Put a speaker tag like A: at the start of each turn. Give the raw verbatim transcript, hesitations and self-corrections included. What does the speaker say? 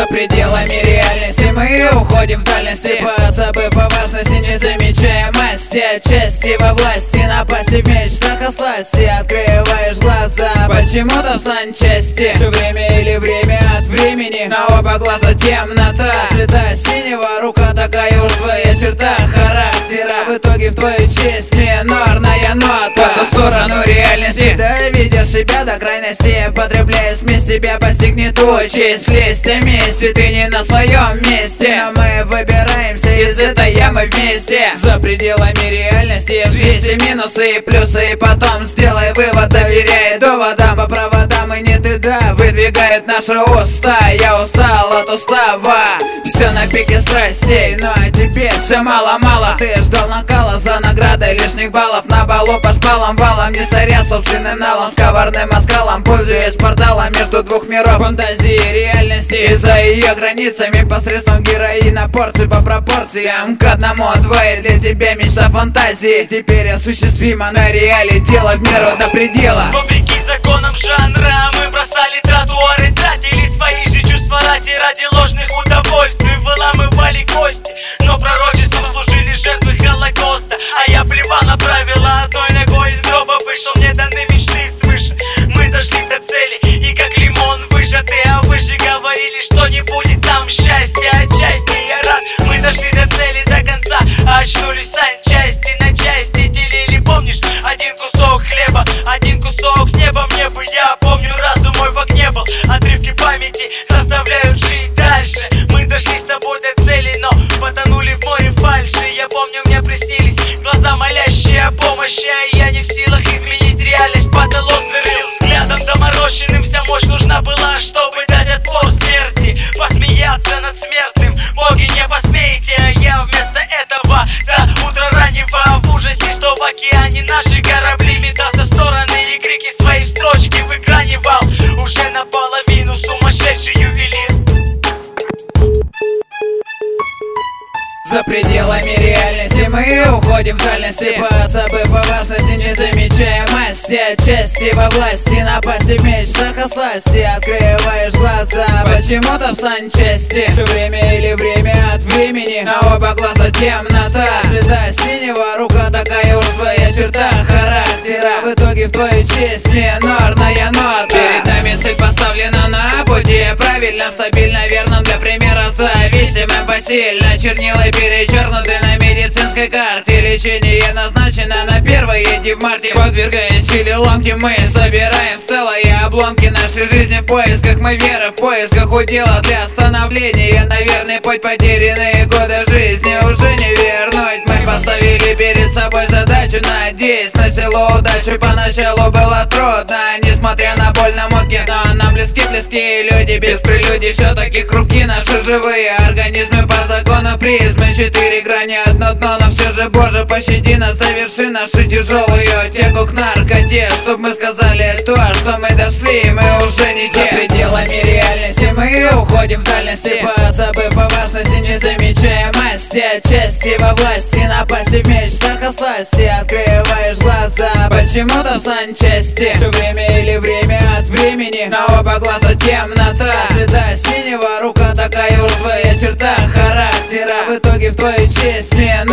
A: За пределами реальности мы уходим в дальности, позабыв о важности, не замечая масти, отчасти во власти, напасти в мечтах о сласти. Открываешь глаза почему-то в санчасти. Все время или время от времени, на оба глаза темнота, цвета синего, рука такая уж твоя черта характера. В итоге в твою честь минорная нота. По ту сторону реальности доведешь себя до крайности, потребляя смесь, тебя постигнет участь. Лезть вместе, ты не на своем месте, но мы выбираемся из этой ямы вместе. За пределами реальности взвесь и минусы и плюсы, и потом сделай вывод, доверяй доводам. По проводам и не ты да выдвигают наши уста. Я устал от устава, все на пике страстей, но а теперь все мало-мало. Ты ждал накала за наградой лишних баллов, на балу по шпалам валом, не соря собственным налом, с коварным оскалом, пользуясь порталом между двух миров фантазии и реальности. И за ее границами посредством героина порции по пропорциям к одному двое. Для тебя мечта фантазии теперь осуществима на реале, дело в меру до предела.
B: Вопреки законам жанра мы бросали тротуары, тратили свои же чувства ради, ради ложных удовольствий, выламывали кости, но пророчеством служили жертвы Холокоста. А я плевал на правила, одной ногой из гроба вышел, мне даны мечты свыше. Мы дошли до цели, и как лимон выжатый, а вы же говорили, что не будет там счастья. Отчасти я рад, мы дошли до цели до конца, а очнулись санчасти на части делили, помнишь, один кусок хлеба, один кусок неба. Мне бы, я помню, разум мой в огне был, отрывки памяти заставляют жить дальше. Мы дошли с тобой до цели, но потонули в море фальши. Я помню, мне приснились глаза, молящие о помощи, а я не в силах изменить реальность, потолок сверлил взглядом доморощенным. Вся мощь нужна была, чтобы дать отпор смерти, посмеяться над смертным. Боги, не посмеете, а я вместо этого до утра раннего в ужасе, что в океане наши корабли метался в стороны, и крики свои в строчки выгранивал уже наполовину сумасшедший ювелир.
A: За пределами реальности мы уходим в дальности, позабыв о важности, не замечая масти, отчасти во власти, напасти в мечтах о сласти. Открываешь глаза почему-то в санчасти. Все время или время от времени, на оба глаза темнота, цвета синего, рука такая уж твоя черта характера. В итоге в твою честь минорная нота. Перед нами цель поставлена на пути правильном, стабильно верном, для примера зависимым посильно. Чернила перечеркнуты на медицинской карте, лечение назначено на первые дни в марте. Подвергаясь силе ломки, мы собираем целые обломки нашей жизни в поисках мы веры, в поисках удела для становления на верный путь. Потерянные годы жизни уже не вернуть. Мы поставили перед собой задачу, надеясь на силу удачи. Поначалу было трудно, несмотря на боль на муки, но нам близки близкие люди, без прелюдий все-таки хрупки наши живые организмы по закону призмы. Четыре грани, одно дно, но все же, Боже, пощади нас, соверши нашу тяжелую тягу к наркоте, чтоб мы сказали то, что мы дошли, мы уже не те. За пределами реальности мы уходим в дальности, позабыв о важности, не замечая масти, отчасти во власти, напасти в мечтах о сласти. Открываешь глаза почему-то в санчасти. Все время или время от времени, на оба глаза темнота, цвета синего, рука такая уж твоя черта характера. В итоге в твою честь мне